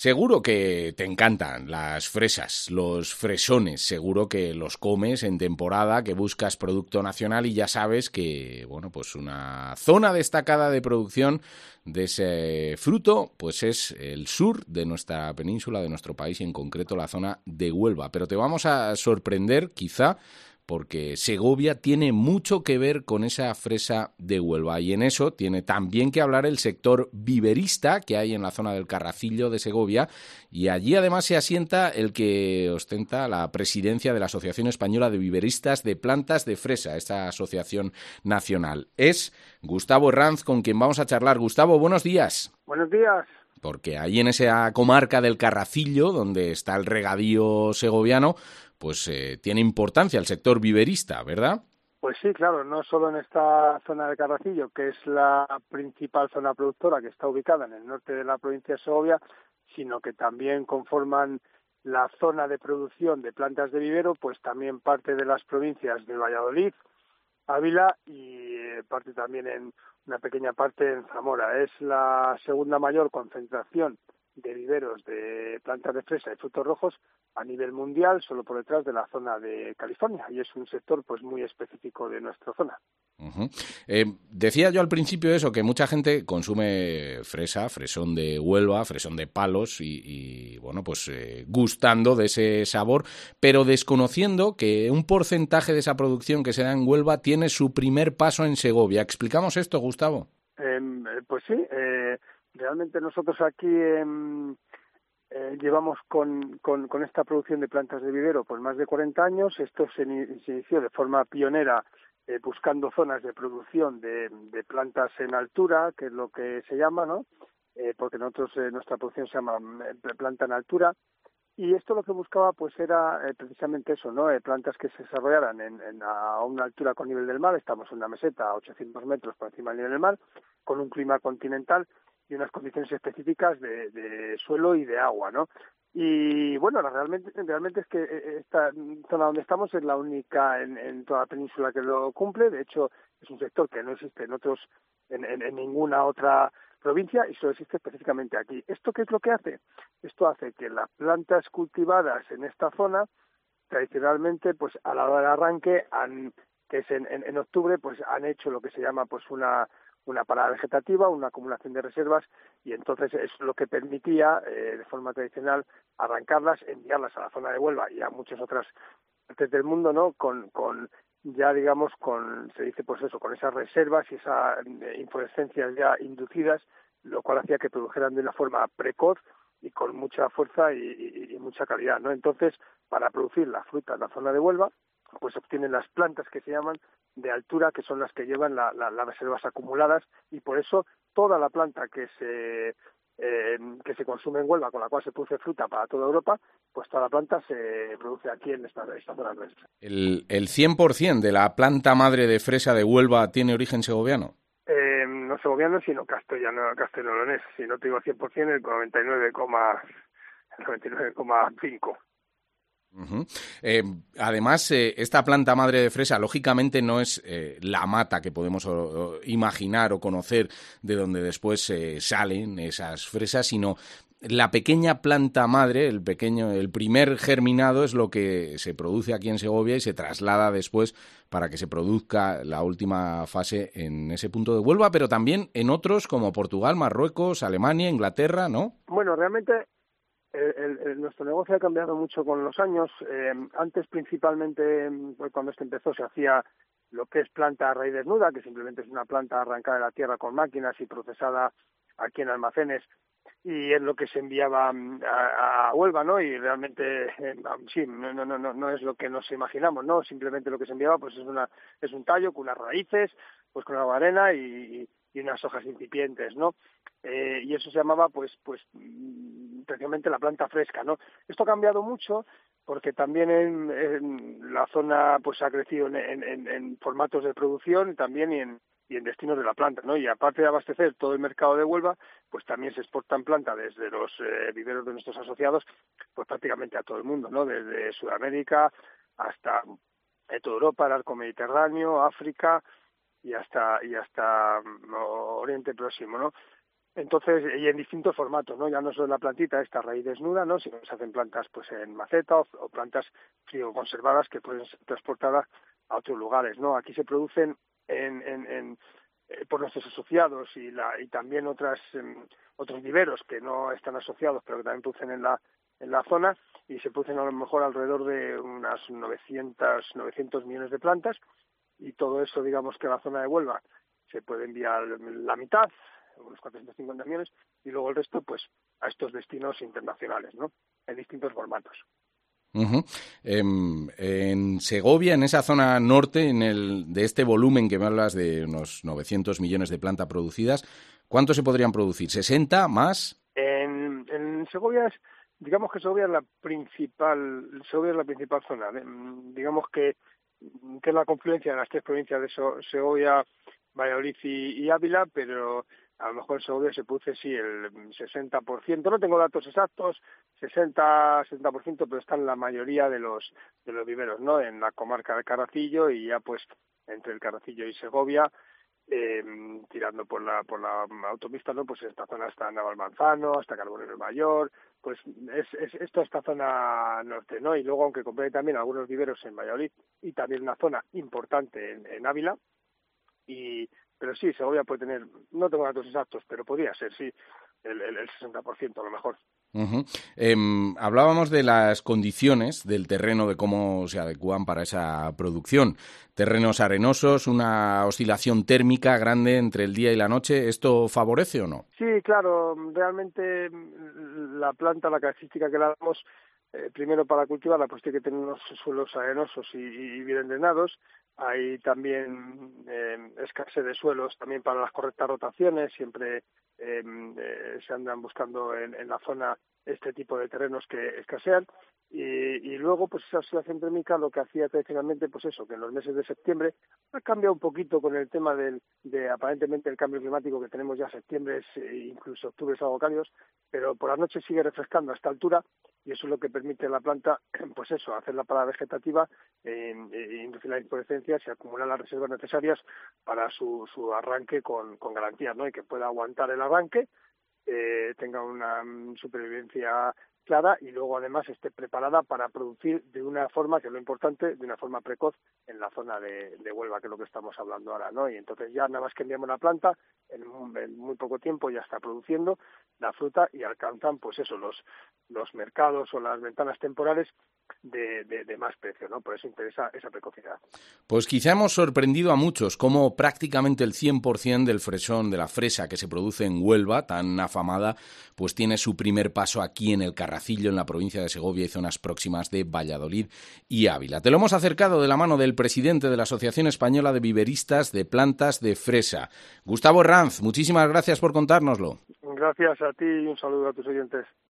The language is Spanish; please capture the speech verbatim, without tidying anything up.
Seguro que te encantan las fresas, los fresones, seguro que los comes en temporada, que buscas producto nacional y ya sabes que, bueno, pues una zona destacada de producción de ese fruto, pues es el sur de nuestra península, de nuestro país y en concreto la zona de Huelva. Pero te vamos a sorprender, quizá, porque Segovia tiene mucho que ver con esa fresa de Huelva y en eso tiene también que hablar el sector viverista que hay en la zona del Carracillo de Segovia y allí además se asienta el que ostenta la presidencia de la Asociación Española de Viveristas de Plantas de Fresa, esta asociación nacional. Es Gustavo Herranz con quien vamos a charlar. Gustavo, buenos días. Buenos días. Porque ahí en esa comarca del Carracillo, donde está el regadío segoviano, pues eh, tiene importancia el sector viverista, ¿verdad? Pues sí, claro, no solo en esta zona de Carracillo, que es la principal zona productora que está ubicada en el norte de la provincia de Segovia, sino que también conforman la zona de producción de plantas de vivero, pues también parte de las provincias de Valladolid, Ávila y parte también en una pequeña parte en Zamora. Es la segunda mayor concentración de viveros de plantas de fresa y frutos rojos a nivel mundial, solo por detrás de la zona de California, y es un sector pues muy específico de nuestra zona. Uh-huh. Eh, decía yo al principio eso, que mucha gente consume fresa, fresón de Huelva, fresón de Palos y, y bueno, pues eh, gustando de ese sabor, pero desconociendo que un porcentaje de esa producción que se da en Huelva tiene su primer paso en Segovia. ¿Explicamos esto, Gustavo? Eh, pues sí, eh, realmente nosotros aquí eh, eh, llevamos con, con, con esta producción de plantas de vivero por más de cuarenta años. Esto se, se inició de forma pionera eh, buscando zonas de producción de, de plantas en altura, que es lo que se llama, ¿no? Eh, porque nosotros eh, nuestra producción se llama eh, planta en altura. Y esto lo que buscaba pues era eh, precisamente eso, ¿no? Eh, plantas que se desarrollaran en, en a una altura con nivel del mar. Estamos en una meseta a ochocientos metros por encima del nivel del mar, con un clima continental y unas condiciones específicas de, de suelo y de agua, ¿no? Y bueno, realmente realmente es que esta zona donde estamos es la única en, en toda la península que lo cumple. De hecho, es un sector que no existe en otros en, en, en ninguna otra provincia y solo existe específicamente aquí. ¿Esto qué es lo que hace? Esto hace que las plantas cultivadas en esta zona, tradicionalmente, pues a la hora del arranque, han, que es en, en, en octubre, pues han hecho lo que se llama pues una una parada vegetativa, una acumulación de reservas, y entonces es lo que permitía, eh, de forma tradicional, arrancarlas, enviarlas a la zona de Huelva y a muchas otras partes del mundo, ¿no? Con, con ya digamos con, se dice pues eso, con esas reservas y esas eh, inflorescencias ya inducidas, lo cual hacía que produjeran de una forma precoz y con mucha fuerza y, y, y mucha calidad, ¿no? Entonces, para producir la fruta en la zona de Huelva, pues obtienen las plantas que se llaman de altura, que son las que llevan la, la, las reservas acumuladas, y por eso toda la planta que se eh, que se consume en Huelva, con la cual se produce fruta para toda Europa, pues toda la planta se produce aquí en esta, esta zona nuestra. ¿El, el cien por ciento de la planta madre de fresa de Huelva tiene origen segoviano? Eh, no segoviano, sino castellano, castellonense. Si no te digo cien por ciento, el noventa y nueve coma cinco. Uh-huh. Eh, además, eh, esta planta madre de fresa, lógicamente, no es eh, la mata que podemos o, o, imaginar o conocer de donde después eh, salen esas fresas, sino la pequeña planta madre, el pequeño, el primer germinado es lo que se produce aquí en Segovia y se traslada después para que se produzca la última fase en ese punto de Huelva, pero también en otros como Portugal, Marruecos, Alemania, Inglaterra, ¿no? Bueno, realmente El, el, el, nuestro negocio ha cambiado mucho con los años. Eh, antes, principalmente, cuando esto empezó, se hacía lo que es planta a raíz desnuda, que simplemente es una planta arrancada de la tierra con máquinas y procesada aquí en almacenes, y es lo que se enviaba a, a Huelva, ¿no? Y realmente, eh, sí, no, no, no, no es lo que nos imaginamos, ¿no? Simplemente lo que se enviaba, pues es una es un tallo con unas raíces, pues con agua arena y, y unas hojas incipientes, ¿no? Eh, y eso se llamaba, pues, pues, precisamente la planta fresca, ¿no? Esto ha cambiado mucho porque también en, en la zona, pues, ha crecido en, en, en formatos de producción también y en y en destinos de la planta, ¿no? Y aparte de abastecer todo el mercado de Huelva, pues también se exportan planta desde los eh, viveros de nuestros asociados, pues prácticamente a todo el mundo, ¿no? Desde Sudamérica hasta eh, toda Europa, el arco mediterráneo, África y hasta y hasta no, Oriente Próximo, ¿no? Entonces, y en distintos formatos, ¿no? Ya no solo la plantita, esta raíz desnuda, ¿no? Sino que se hacen plantas pues en maceta o, o plantas crioconservadas que pueden ser transportadas a otros lugares, ¿no? Aquí se producen en, en, en eh, por nuestros asociados y la y también otras eh, otros viveros que no están asociados, pero que también producen en la en la zona, y se producen a lo mejor alrededor de unas novecientos, novecientos millones de plantas, y todo eso, digamos que a la zona de Huelva se puede enviar la mitad, unos cuatrocientos cincuenta millones, y luego el resto pues a estos destinos internacionales, ¿no? En distintos formatos. Uh-huh. Eh, en Segovia, en esa zona norte, en el de este volumen que me hablas de unos novecientos millones de plantas producidas, ¿cuántos se podrían producir? ¿sesenta más? En, en Segovia es, digamos que Segovia es la principal, Segovia es la principal zona, ¿eh? Digamos que que es la confluencia de las tres provincias de Segovia, Valladolid y, y Ávila, pero a lo mejor en Segovia se produce sí el sesenta por ciento, no tengo datos exactos, sesenta, setenta por ciento, pero está en la mayoría de los de los viveros, ¿no? En la comarca de Carracillo, y ya pues entre el Carracillo y Segovia, eh, tirando por la por la autopista, ¿no? Pues esta zona está Navalmanzano, hasta Carbonero Mayor, pues es, es, es toda esta zona norte, ¿no? Y luego, aunque compré también algunos viveros en Valladolid y también una zona importante en, en Ávila, y pero sí, Segovia puede tener, no tengo datos exactos, pero podría ser, sí, el, el, el sesenta por ciento a lo mejor. Uh-huh. Eh, hablábamos de las condiciones del terreno, de cómo se adecúan para esa producción. Terrenos arenosos, una oscilación térmica grande entre el día y la noche, ¿esto favorece o no? Sí, claro, realmente la planta, la característica que le damos, eh, primero para cultivarla, pues tiene que tener unos suelos arenosos y, y bien drenados. Hay también eh, escasez de suelos también para las correctas rotaciones, siempre eh, eh, se andan buscando en, en la zona este tipo de terrenos que escasean, y, y luego pues esa oscilación térmica lo que hacía tradicionalmente, pues eso, que en los meses de septiembre ha cambiado un poquito con el tema del, de aparentemente el cambio climático que tenemos ya septiembre, e incluso octubre es algo cálidos, pero por la noche sigue refrescando a esta altura, y eso es lo que permite a la planta, pues eso, hacer la parada vegetativa, eh, eh, inducir la inflorescencia y acumular las reservas necesarias para su, su arranque con, con garantía, ¿no? Y que pueda aguantar el arranque, eh, tenga una um, supervivencia clara, y luego además esté preparada para producir de una forma, que es lo importante, de una forma precoz en la zona de, de Huelva, que es lo que estamos hablando ahora, ¿no? Y entonces ya nada más que enviamos la planta, en, en muy poco tiempo ya está produciendo la fruta, y alcanzan pues eso, los, los mercados o las ventanas temporales de, de, de más precio, ¿no? Por eso interesa esa precocidad. Pues quizá hemos sorprendido a muchos cómo prácticamente el cien por ciento del fresón, de la fresa que se produce en Huelva, tan afamada, pues tiene su primer paso aquí en el Carracillo, en la provincia de Segovia y zonas próximas de Valladolid y Ávila. Te lo hemos acercado de la mano del presidente de la Asociación Española de Viveristas de Plantas de Fresa, Gustavo Herranz. Muchísimas gracias por contárnoslo. Gracias a ti y un saludo a tus oyentes.